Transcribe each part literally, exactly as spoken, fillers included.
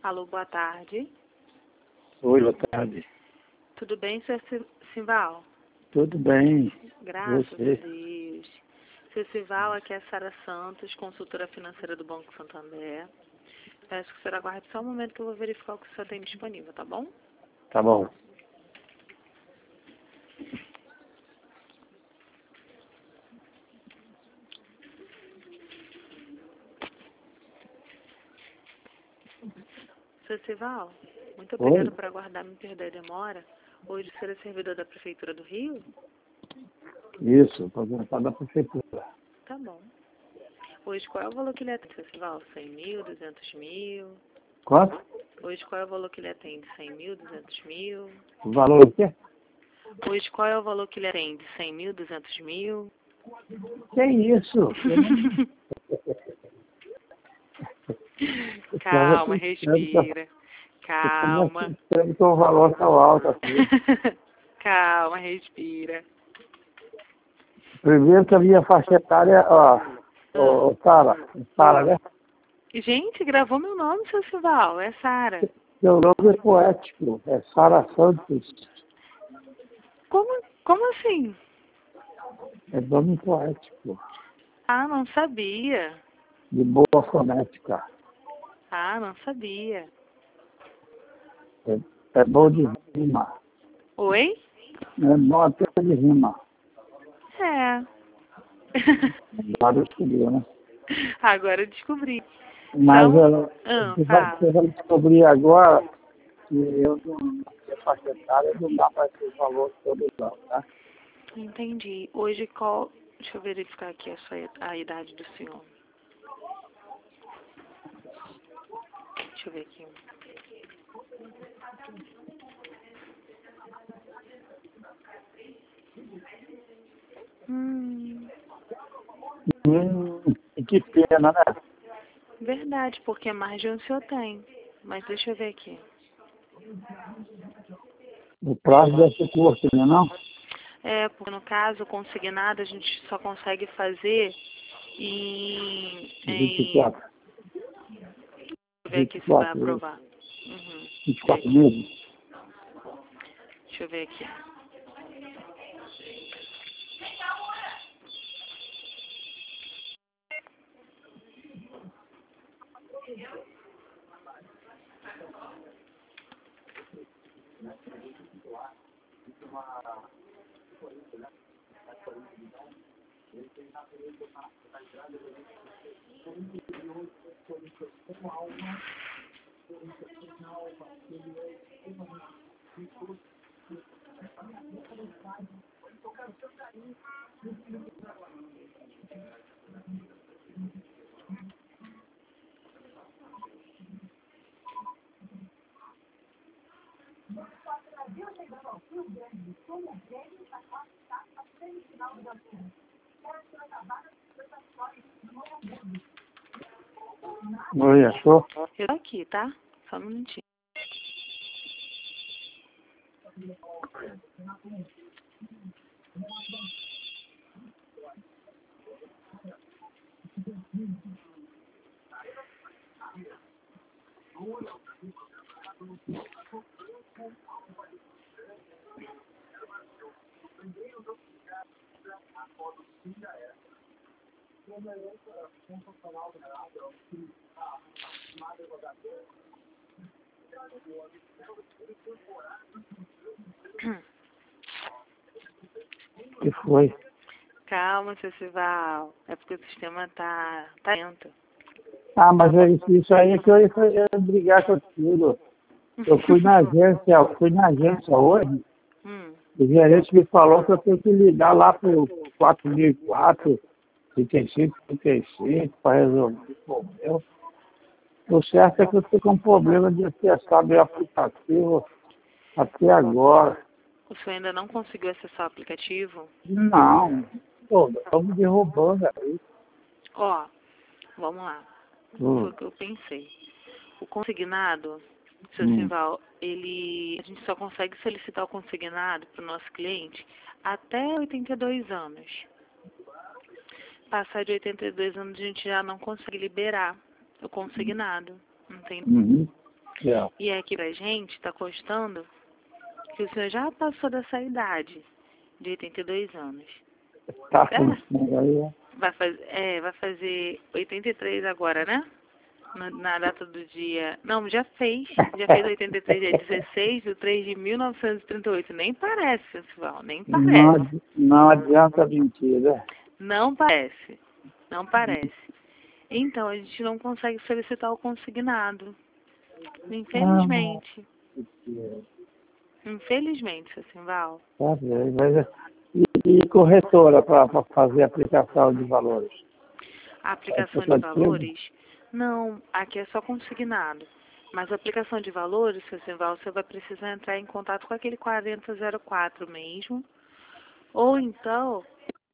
Alô, boa tarde. Oi, boa tarde. Tudo bem, senhor Simval? Tudo bem. Graças Você? a Deus. Senhor Simval, aqui é a Sara Santos, consultora financeira do Banco Santander. Peço que o senhor aguarde só um momento que eu vou verificar o que o senhor tem disponível, tá bom? Tá bom. Senhor Simval, muito Oi? obrigada por aguardar, me perder a demora. Hoje o senhor é servidor da Prefeitura do Rio? Isso, estou voltando da prefeitura. Tá bom. Hoje qual é o valor que ele atende, senhor Simval? cem mil, duzentos mil? Quanto? Hoje qual é o valor que ele atende? cem mil, duzentos mil? O valor o quê? Hoje qual é o valor que ele atende? cem mil, duzentos mil? Que isso? Calma, respira. Calma. Espero que o valor tão alto assim. Calma, respira. Primeiro que a minha faixa etária, ó, ô, Sara, Sara, né? Gente, gravou meu nome, seu Sival. É Sara. Seu nome é poético, é Sara Santos. Como, como assim? É nome poético, Ah, não sabia. de boa fonética. Ah, não sabia. É, é bom de rima. Oi? É bom até de rima. É. Vários queriam, né? Agora eu descobri. Mas Então, ela, ah, você, vai, fala. você vai descobrir agora que eu não, minha faixa etária não dá para esse valor todo não, tá? Entendi. Hoje qual... Deixa eu verificar aqui a, sua, a idade do senhor. Deixa eu ver aqui. Hum, Hum, que pena, né? verdade, porque mais de um o senhor tem. Mas deixa eu ver aqui. O prazo deve ser curto, né, não? É, porque no caso, consignado, a gente só consegue fazer em... vinte e em quatro. deixa eu ver vinte aqui e se vai quatro, aprovar. Uhum. vinte e Ver quatro aqui. meses. Deixa eu ver aqui. Oi, achou? Eu tô aqui, tá? Só um minutinho. O que foi? Calma, seu Sival. É porque o sistema tá, tá lento. Ah, mas é isso, isso aí é que eu ia, eu ia brigar contigo. Eu fui na agência, eu fui na agência hoje, hum. o gerente me falou que eu tenho que ligar lá pro quatro mil e quatro, trinta e cinco, trinta e cinco, para resolver o problema. O certo é que eu estou com um problema de acessar meu aplicativo até agora. O senhor ainda não conseguiu acessar o aplicativo? Não, pô, estamos derrubando aí. Ó, vamos lá. Foi Hum, o que eu pensei. O consignado, seu hum. Sival, ele, a gente só consegue solicitar o consignado para o nosso cliente até oitenta e dois anos. Passar de oitenta e dois anos, a gente já não consegue liberar o consignado. Entende? Uhum. É. E aqui pra gente está constando que o senhor já passou dessa idade, de oitenta e dois anos. Tá É. com aí, é? Vai, faz, é, vai fazer oitenta e três agora, né? Na, na data do dia... Não, já fez. Já fez oitenta e três, dia dezesseis do três de mil novecentos e trinta e oito. Nem parece, Sensival, nem Não, parece. adi- não adianta mentir, né? Não parece. Não parece. Então, a gente não consegue solicitar o consignado. Infelizmente. Infelizmente, Sensival. Tá bem, mas, é- e, e corretora para fazer a aplicação de valores? A aplicação É de aplicativo? valores, não, aqui é só consignado. Mas a aplicação de valores, seu Simval, você vai precisar entrar em contato com aquele quarenta zero quatro mesmo. Ou então,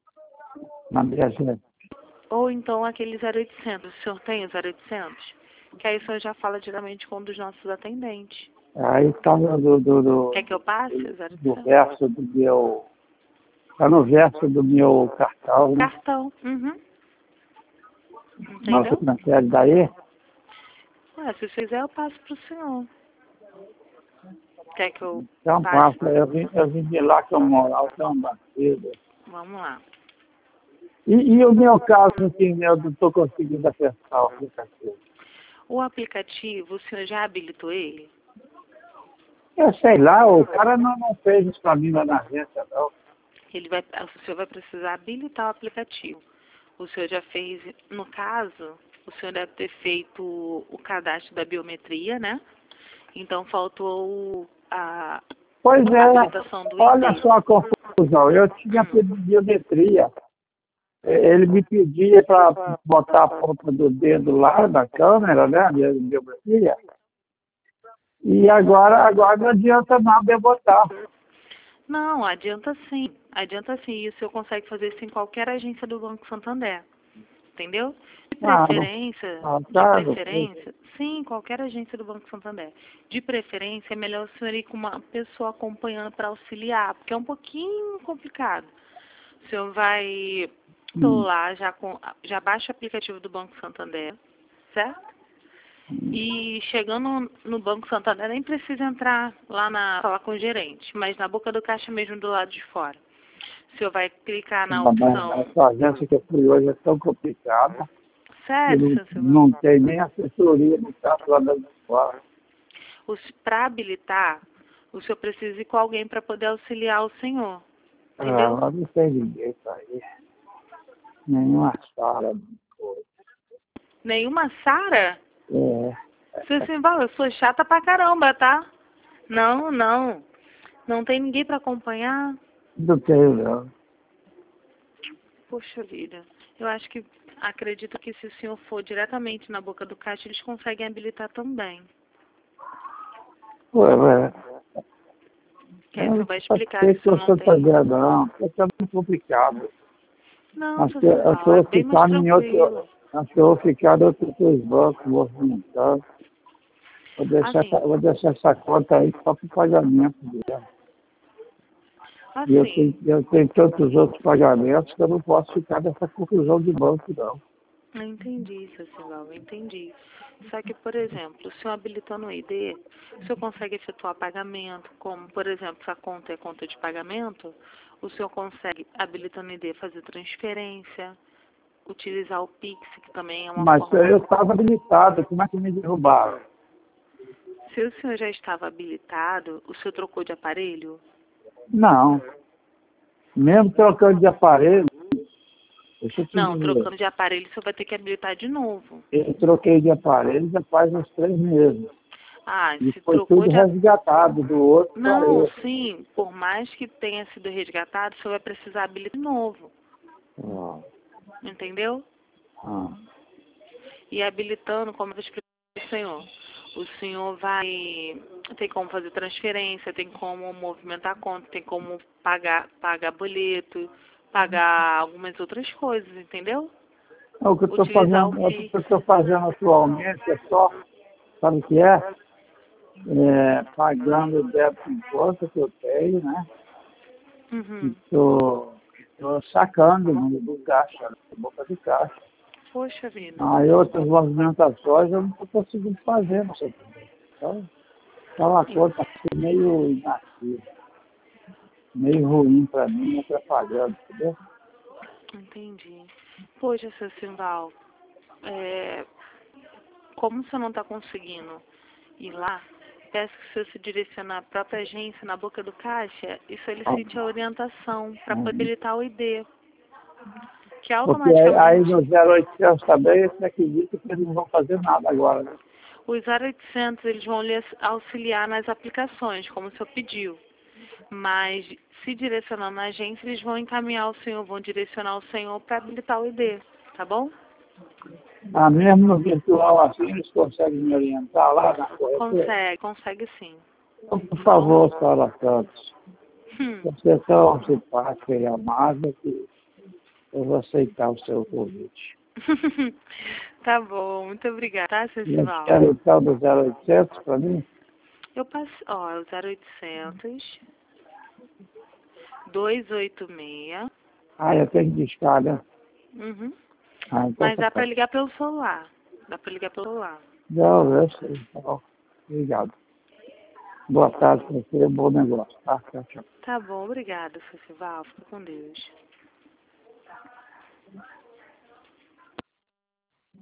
Na minha agenda. ou então aquele zero oitocentos. O senhor tem o zero oitocentos? Que aí o senhor já fala diretamente com um dos nossos atendentes. Aí está no, do, do, do, Quer que eu passe o zero do oitocentos? verso do meu. Está no verso do meu cartão, né? Cartão. Uhum. Nossa Entendeu? financeira daí. Ué, se você quiser, eu passo pro senhor. Quer que eu Então passe? passa, eu vim, eu vim de lá com a moral tão batida. Vamos lá. E, e o meu caso, que eu não estou conseguindo acessar o aplicativo. O aplicativo, o senhor já habilitou ele? Eu sei lá, o cara não, não fez isso para mim lá na agência, não. Ele vai, o senhor vai precisar habilitar o aplicativo. O senhor já fez, no caso, o senhor deve ter feito o cadastro da biometria, né? Então faltou o- a, Pois a é, habilitação do olha I D. só a confusão. Eu tinha Hum. pedido biometria. Ele me pedia para botar a ponta do dedo lá na câmera, né? A biometria. E agora, agora não adianta nada eu botar. Não, adianta sim. Adianta sim. E o senhor consegue fazer isso em qualquer agência do Banco Santander. Entendeu? De Ah, preferência, ah, de tá, preferência, sim, qualquer agência do Banco Santander. De preferência, é melhor o senhor ir com uma pessoa acompanhando para auxiliar, porque é um pouquinho complicado. O senhor vai, tô hum. lá, já, com, já baixa o aplicativo do Banco Santander, certo? E chegando no Banco Santander, nem precisa entrar lá na falar com o gerente, mas na boca do caixa mesmo do lado de fora. O senhor vai clicar na opção... Essa agência que eu fui hoje é tão complicada. Sério, Não, seu Silvão? não tem nem assessoria no caso lá da fora. Para habilitar, o senhor precisa ir com alguém para poder auxiliar o senhor. Ah, Entendeu? lá não tem ninguém para aí. Nenhuma sala. Nenhuma Sara? É. Seu Simval, eu sou chata pra caramba, tá? Não, não. Não tem ninguém para acompanhar? Não tenho, não. Poxa vida. Eu acho que, acredito que se o senhor for diretamente na boca do caixa, eles conseguem habilitar também. Ué, ué. Que aí o senhor vai explicar Sei que o que eu senhor não sou tem... fazendo, não. Isso é muito complicado. Não, Acho seu que eu Simval, estou é bem mais ficando em outro. tranquilo. Acho que eu vou ficar em outros bancos movimentando. Vou deixar, Assim, essa, vou deixar essa conta aí só para o pagamento dela. E eu tenho, assim, eu tenho tantos outros pagamentos que eu não posso ficar nessa confusão de banco, não. eu entendi, seu Silval, eu entendi. Só que, por exemplo, o senhor habilitando o I D, o senhor consegue efetuar pagamento, como, por exemplo, se a conta é conta de pagamento, o senhor consegue, habilitando o I D, fazer transferência, utilizar o Pix, que também é uma Mas forma... eu estava habilitado, como é que me derrubaram? Se o senhor já estava habilitado, o senhor trocou de aparelho? Não. Mesmo trocando de aparelho, deixa eu te Não, dizer, trocando de aparelho, o senhor vai ter que habilitar de novo. eu troquei de aparelho já faz uns três meses. Ah, E se foi trocou tudo de... resgatado do outro para Não, esse. sim, por mais que tenha sido resgatado, o senhor vai precisar habilitar de novo, Ah, entendeu? ah. E habilitando, como eu expliquei para o senhor, o senhor vai, tem como fazer transferência, tem como movimentar a conta, tem como pagar, pagar boleto, pagar algumas outras coisas, entendeu? O que eu estou Utilizar o fazendo, o Pix. que eu estou fazendo atualmente é só, sabe o que é? É pagando o débito em conta que eu tenho, né? Uhum. Estou sacando no do caixa, na boca do caixa. Poxa vida. Aí outras movimentações eu não estou conseguindo fazer, não sei. Então, tá uma conta assim, meio inativa, meio ruim para mim, me atrapalhando, entendeu? Entendi. Poxa, seu Simval, é, como você não está conseguindo ir lá, peço que você se direcione à própria agência, na boca do caixa, e solicite a orientação para Uhum. poder habilitar o I D. Que Porque aí aí automaticamente no zero oitocentos também, você acredita que eles não vão fazer nada agora, né? os zero oitocentos eles vão lhe auxiliar nas aplicações, como o senhor pediu. Mas, se direcionando na agência, eles vão encaminhar o senhor, vão direcionar o senhor para habilitar o I D, tá bom? Ah, mesmo no virtual assim, eles conseguem me orientar lá na corretora? Consegue, consegue sim. Então, por favor, senhora Santos, Hum. você é tão simpática e amável que eu vou aceitar o seu convite. Tá bom, muito obrigada, tá, seu E eu Sival? quero então do zero oitocentos para mim? Eu passo, ó, é o zero oitocentos, duzentos e oitenta e seis. Ah, eu tenho que discar, né? Uhum. Ah, então Mas tá dá pra certo. ligar pelo celular. Dá pra ligar pelo celular. Não, eu sei. Tá bom. Obrigado. Boa tarde para você, bom negócio, tá? Tchau, tchau. Tá bom, obrigada, seu Sival. Fica com Deus.